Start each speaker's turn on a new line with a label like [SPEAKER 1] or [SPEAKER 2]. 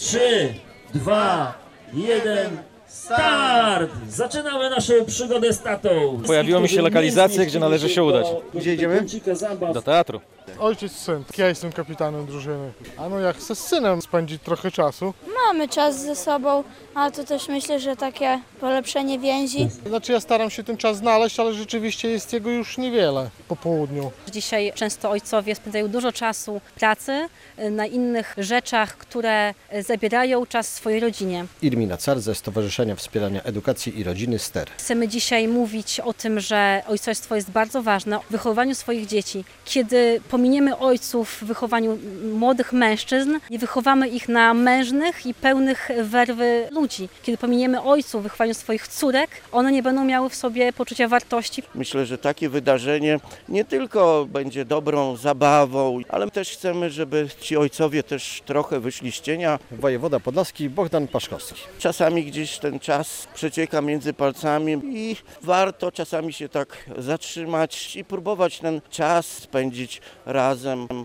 [SPEAKER 1] 3, 2, 1, start! Zaczynamy naszą przygodę z tatą.
[SPEAKER 2] Pojawiło mi się lokalizacje, gdzie należy się udać.
[SPEAKER 1] Gdzie idziemy?
[SPEAKER 2] Do teatru.
[SPEAKER 3] Ojciec, syn. Ja jestem kapitanem drużyny. A no jak chcę z synem spędzić trochę czasu.
[SPEAKER 4] Mamy czas ze sobą, a to też myślę, że takie polepszenie więzi.
[SPEAKER 3] Znaczy ja staram się ten czas znaleźć, ale rzeczywiście jest jego już niewiele po południu.
[SPEAKER 5] Dzisiaj często ojcowie spędzają dużo czasu w pracy, na innych rzeczach, które zabierają czas swojej rodzinie.
[SPEAKER 6] Irmina Car ze Stowarzyszenia Wspierania Edukacji i Rodziny STER.
[SPEAKER 5] Chcemy dzisiaj mówić o tym, że ojcostwo jest bardzo ważne w wychowaniu swoich dzieci. Kiedy pominiemy ojców w wychowaniu młodych mężczyzn, nie wychowamy ich na mężnych i pełnych werwy ludzi. Kiedy pominiemy ojców w wychowaniu swoich córek, one nie będą miały w sobie poczucia wartości.
[SPEAKER 7] Myślę, że takie wydarzenie nie tylko będzie dobrą zabawą, ale też chcemy, żeby ci ojcowie też trochę wyszli z cienia.
[SPEAKER 6] Wojewoda podlaski Bogdan Paszkowski.
[SPEAKER 7] Czasami gdzieś ten czas przecieka między palcami i warto czasami się tak zatrzymać i próbować ten czas spędzić razem.